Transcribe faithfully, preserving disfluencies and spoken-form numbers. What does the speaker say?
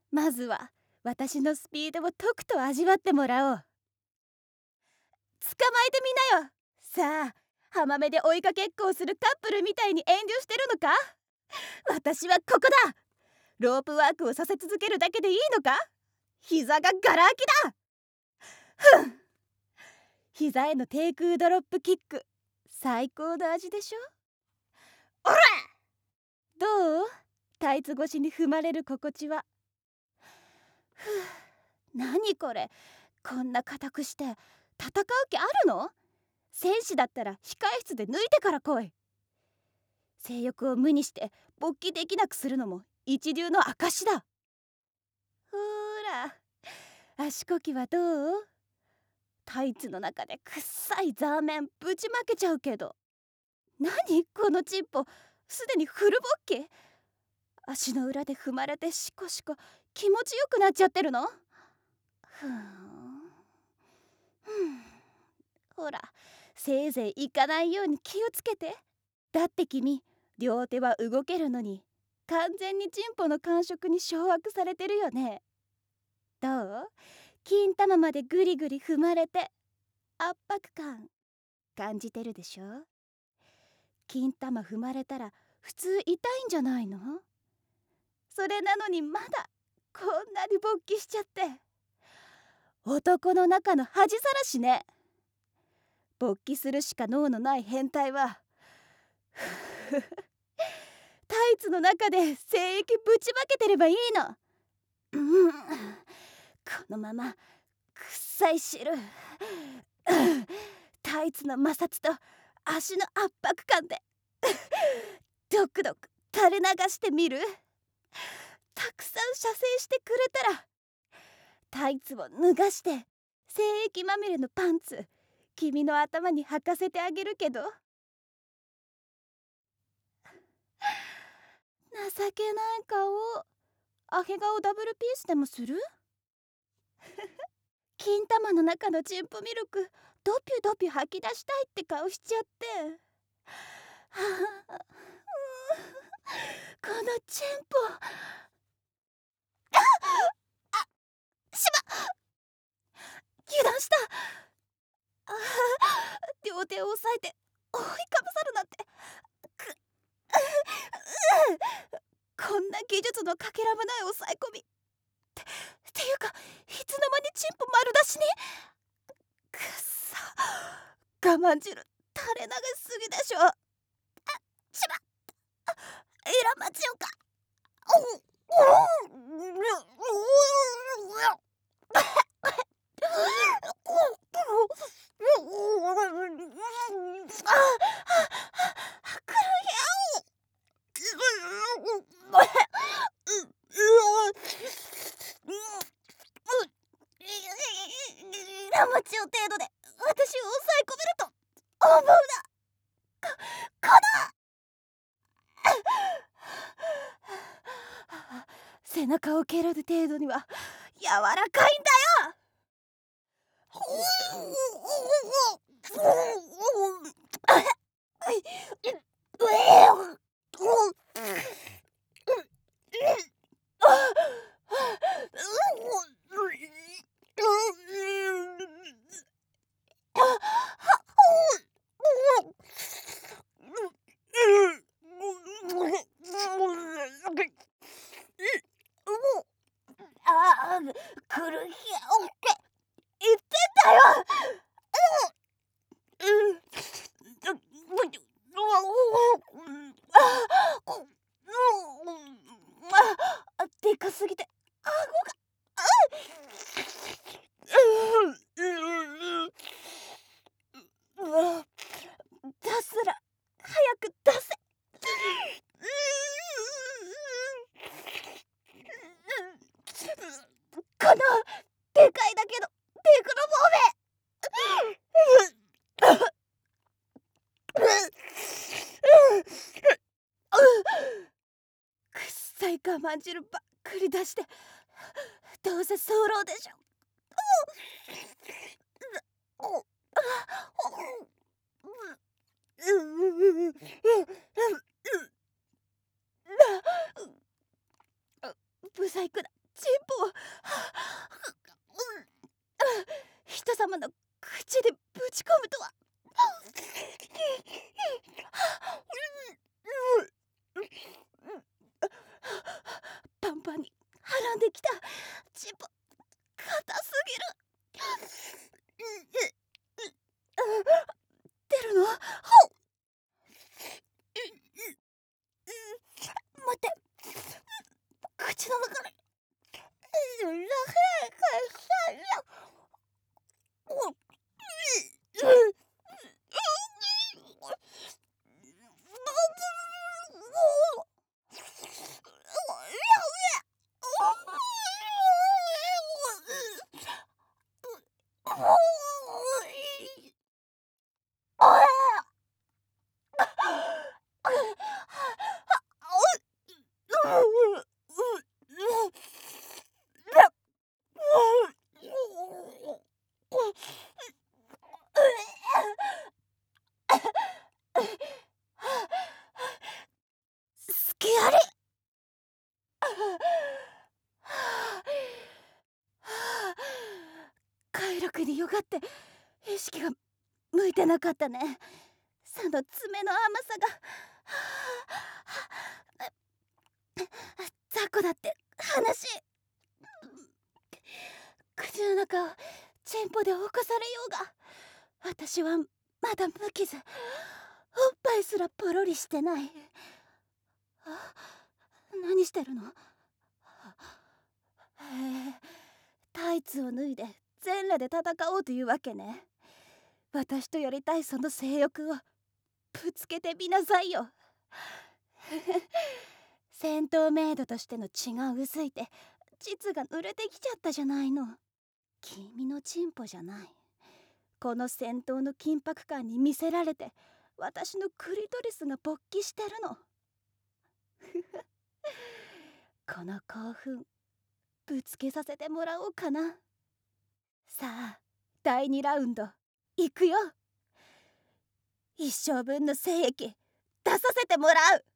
まずは私のスピードをとくと味わってもらおう。捕まえてみなよ。さあ、浜辺で追いかけっこをするカップルみたいに遠慮してるのか。私はここだ。ロープワークをさせ続けるだけでいいのか。膝がガラ空きだ。ふん。膝への低空ドロップキック、最高の味でしょ。おら、どう？タイツ越しに踏まれる心地は。ふう、何これ、こんな硬くして戦う気あるの？戦士だったら控え室で抜いてから来い。性欲を無にして勃起できなくするのも一流の証だ。ほら、足こきはどう？タイツの中でくっさいザーメンぶちまけちゃうけど。何このチンポ、すでにフル勃起。足の裏で踏まれてシコシコ気持ちよくなっちゃってるの。ふーん、ふん、ほら、せいぜい行かないように気をつけて。だって君、両手は動けるのに完全にチンポの感触に掌握されてるよね。どう？金玉までグリグリ踏まれて圧迫感感じてるでしょ。金玉踏まれたら普通痛いんじゃないの？それなのにまだこんなに勃起しちゃって。男の中の恥さらしね。勃起するしか脳のない変態はタイツの中で精液ぶちまけてればいいの。うん、このままくっさい汁タイツの摩擦と足の圧迫感でドクドク垂れ流してみる。たくさん射精してくれたらタイツを脱がして精液まみれのパンツ君の頭に履かせてあげるけど。情けない顔。アヘ顔ダブルピースでもする？金玉の中のチンポミルクドピュドピュ吐き出したいって顔しちゃって。はあ、このチンポ、ああ、しま、油断した。あ、両手を押さえて覆いかぶさるなんて、くこんな技術のかけらもない抑え込みってっていうか、いつの間にチンポ丸出しに。くっそ、我慢汁垂れ流しすぎでしょ。あ、しま、エラマチオか。ラマチオ程度で私を抑え込めると思うな。この背中を蹴る程度には柔らかいんだよ。ああ、苦しいって言ってんだよ。でかすぎて顎が出すら早く出せ。このでかいだけのデクロボーくっさい我慢汁ばっかり出して、どうせ早漏でしょ。ブサイクなチンポを人様の口でぶち込むとは。パンパンにはらんできたチンポ、硬すぎる。出るの？待って、口の中にすきあり。快楽によがって意識が向いてなかったね。その爪の甘さが雑魚だって話。口の中をチンポで侵されようが、私はまだ無傷。おっぱいすらポロリしてない。あ、何してるの？へえ、タイツを脱いで全裸で戦おうというわけね。私とやりたいその性欲をぶつけてみなさいよ。戦闘メイドとしての血が薄いて膣が濡れてきちゃったじゃないの。君のチンポじゃない。この戦闘の緊迫感に見せられて私のクリトリスが勃起してるの。この興奮ぶつけさせてもらおうかな。さあ、だいにラウンドいくよ。一生分の精液出させてもらう。